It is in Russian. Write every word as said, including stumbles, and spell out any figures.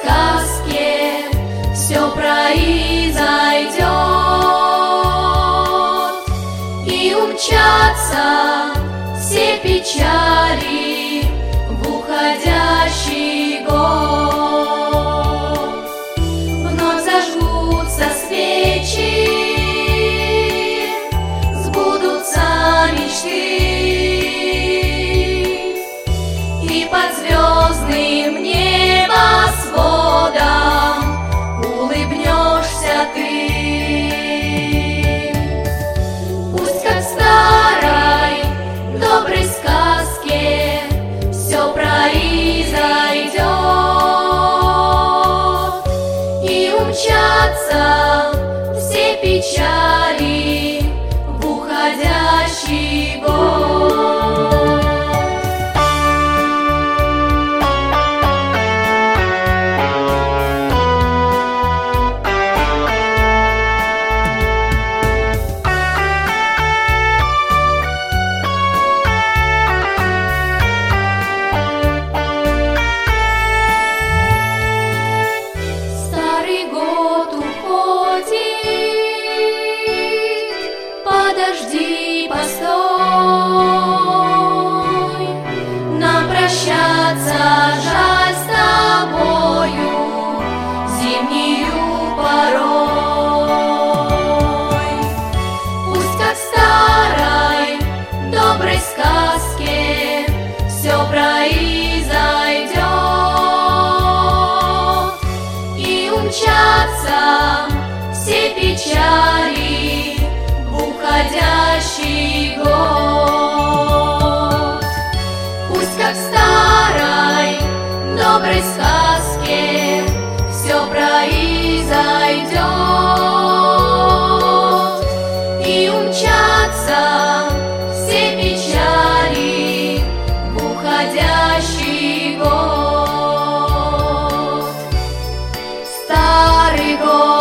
сказке все произойдет, и умчатся все печали в уходящий год. Вновь зажгутся свечи, сбудутся мечты, и под звездным небосводом улыбнешься ты. Пусть как в старой доброй сказке все произойдет, и умчатся все печали в уходящий год. Подожди, постой, нам прощаться жаль с тобою зимнюю порой. Пусть как в старой доброй сказке все произойдет, и умчатся все печали в уходящий год. Пусть как в старой доброй сказке все произойдет, и умчатся все печали в уходящий год. Старый год